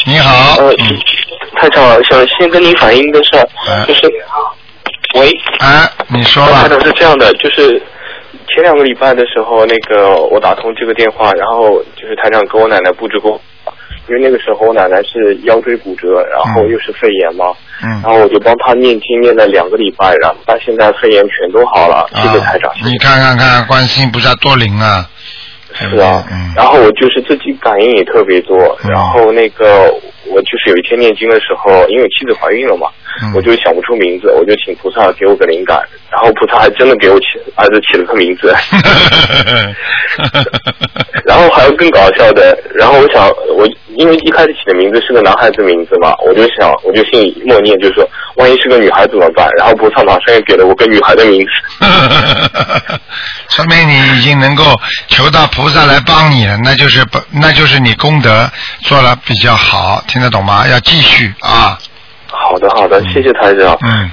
你好。 台长，想先跟您反映的是，就是，喂。 你说吧。 台长是这样的，就是前2个礼拜的时候，我打通这个电话，然后就是台长给我奶奶布置过，因为那个时候我奶奶是腰椎骨折，然后又是肺炎嘛，然后我就帮她念经念了2个礼拜，然后她现在肺炎全都好了，谢谢台长。 你看，观世音菩萨多灵啊！ 是啊，然后我就是自己感应也特别多，然后我就是有一天念经的时候，因为我妻子怀孕了嘛，我就想不出名字，我就请菩萨给我个灵感，然后菩萨还真的给我儿子起了个名字，然后还有更搞笑的，然后我因为一开始起的名字是个男孩子名字嘛，我就心里默念，就是说万一是个女孩怎么办？然后菩萨马上也给了我个女孩的名字， 说明你已经能够求到菩萨来帮你了，那就是你功德做了比较好，听得懂吗？要继续啊。 好的，谢谢台长。